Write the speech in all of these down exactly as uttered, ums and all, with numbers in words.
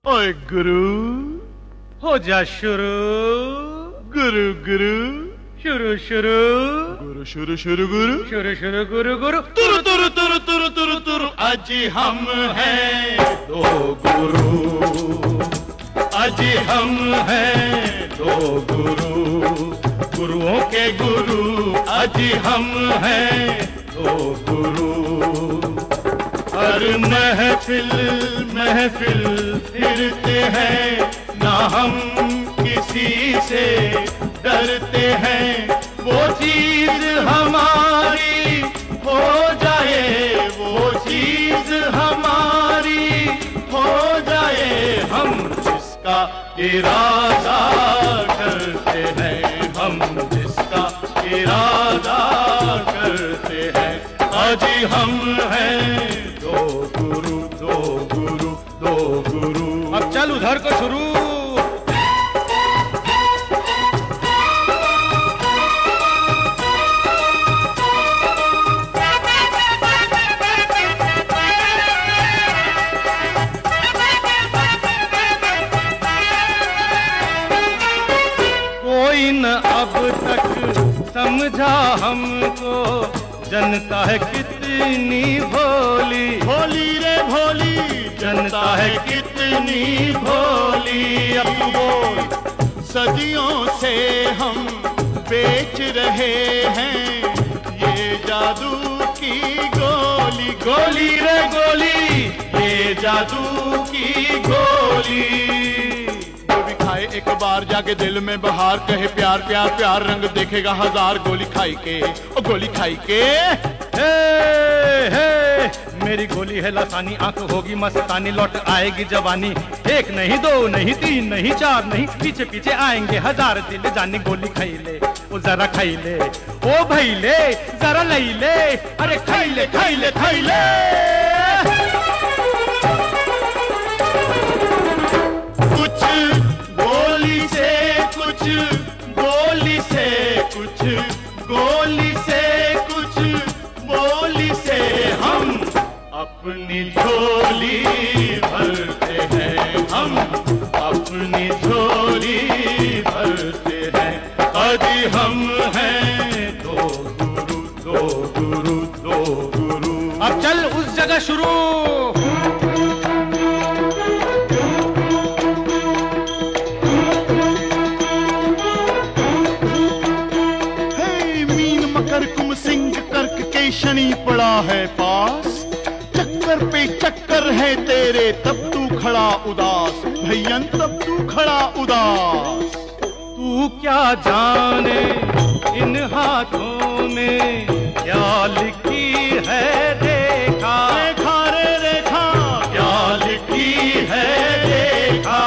ओए गुरु हो जा शुरू, गुरु गुरु शुरू शुरू, गुरु शुरू शुरू गुरु शुरू शुरू गुरु गुरु तुरु तुरु तुरु तुरु तुरु तुरु। आज हम हैं दो गुरु, आज हम हैं दो गुरु, गुरुओं के गुरु आज हम हैं दो गुरु। हर महफिल महफिल फिरते हैं, ना हम किसी से डरते हैं। वो चीज हमारी हो जाए, वो चीज हमारी हो जाए, हम जिसका इरादा करते हैं, हम जिसका इरादा करते हैं। आज हम हैं दो गुरु, दो गुरु, दो गुरु। अब चल उधर को शुरू। कोई न अब तक समझा हमको, जनता है कितनी भोली, भोली रे भोली, जनता है कितनी भोली। अब तू बोल। सदियों से हम बेच रहे हैं ये जादू की गोली, गोली रे गोली, ये जादू की गोली। जो भी खाए एक बार जाके दिल में बहार, कहे प्यार प्यार प्यार, रंग देखेगा हजार गोली खाई के, ओ गोली खाई के। हे हे मेरी गोली है लसानी, आंख होगी मस्तानी, लौट आएगी जवानी। एक नहीं दो नहीं तीन नहीं चार नहीं, पीछे पीछे आएंगे हजार दिल जानी। गोली खाई ले ओ जरा खाई ले, ओ भाई ले जरा लई ले, अरे खाई ले खाई ले खाई ले। कुछ गोली से कुछ गोली से कुछ गोली से कुछ बोली से हम अपनी झोली भरते हैं, हम अपनी झोली भरते हैं। आज हम हैं दो गुरु, दो गुरु, दो गुरु। अब चल उस जगह शुरू। शनि पड़ा है पास, चक्कर पे चक्कर है तेरे, तब तू खड़ा उदास भैयन, तब तू खड़ा उदास। तू क्या जाने इन हाथों में क्या लिखी है रेखा, रेखा रे रेखा, क्या लिखी है रेखा।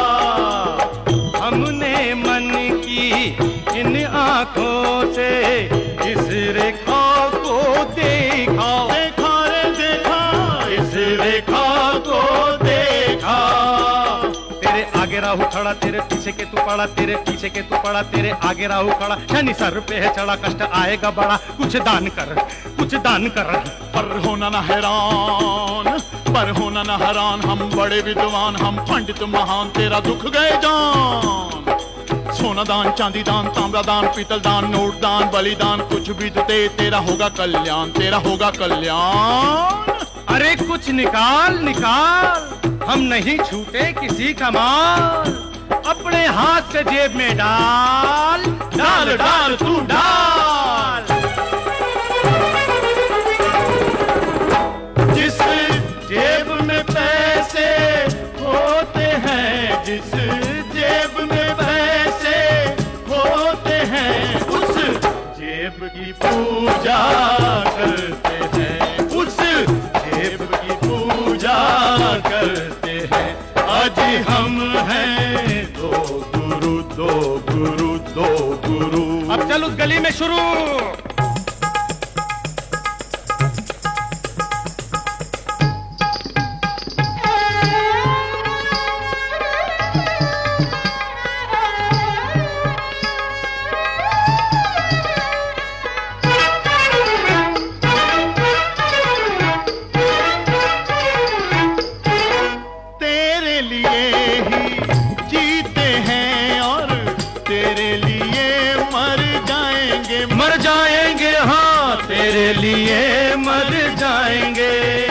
हमने मन की इन आंखों से इस रेखा देखा, देखा रे देखा, इस रेखा को देखा। तेरे आगे राहु खड़ा, तेरे पीछे के तू पड़ा, तेरे पीछे के तू पड़ा, तेरे आगे राहु खड़ा। शनि सर पे है चढ़ा, कष्ट आएगा बड़ा, कुछ दान कर कुछ दान कर। पर होना न हैरान, पर होना न हैरान, हम बड़े विद्वान, हम पंडित महान, तेरा दुख गए जान। सोना दान, चांदी दान, तांबा दान, पीतल दान, नोट दान, बलिदान, कुछ भी तो दे, तेरा होगा कल्याण, तेरा होगा कल्याण। अरे कुछ निकाल निकाल, हम नहीं छूटे किसी का माल। अपने हाथ से जेब में डाल डाल डाल तू डाल। जिस जेब में पैसे होते हैं, जिस जेब में पैसे होते हैं, उस जेब की पूजा करते हैं, उस जेब की पूजा करते हैं। आज हम हैं दो गुरु, दो गुरु, दो गुरु। अब चल उस गली में शुरू। लिए ही जीते हैं और तेरे लिए मर जाएंगे। मर जाएंगे हाँ, तेरे लिए मर जाएंगे।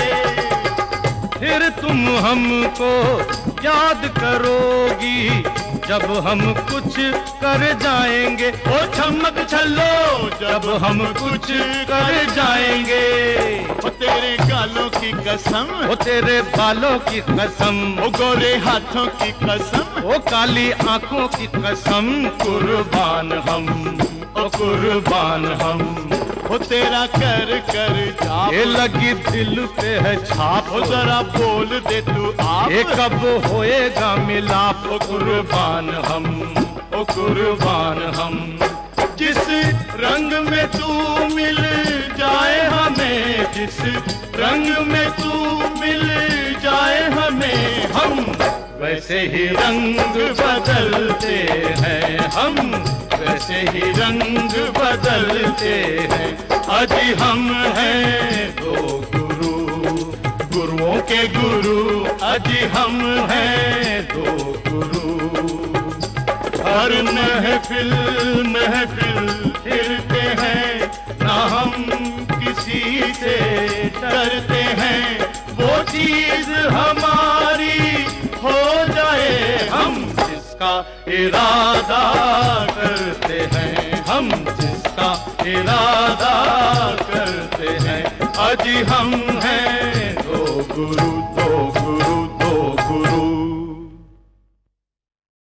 फिर तुम हमको याद करोगी जब हम कुछ कर जाएंगे। ओ चमक छल्लो जब हम कुछ कर जाएंगे। ओ तेरे गालों की कसम, ओ तेरे बालों की कसम, ओ गोरे हाथों की कसम, ओ काली आंखों की कसम, कुर्बान हम, ओ कुर्बान हम। ओ तेरा कर कर जाप, ये लगी दिल पे है छाप। ओ जरा बोल दे तू आप, ये कब होएगा मिलाप। ओ कुर्बान हम, ओ कुर्बान हम। जिस रंग में तू मिल जाए हमें, जिस रंग में तू मिल जाए हमें, हम वैसे ही रंग बदलते हैं हम, वैसे ही रंग बदलते हैं। अजी हम हैं दो गुरु, गुरुओं के गुरु। अजी हम हैं दो गुरु। हर महफिल महफिल फिरते हैं, ना हम किसी से डरते हैं। वो चीज हमारी हो जाए हम जिसका इरादा करते हैं, हम जिसका इरादा करते हैं। अजी हम हैं दो गुरु।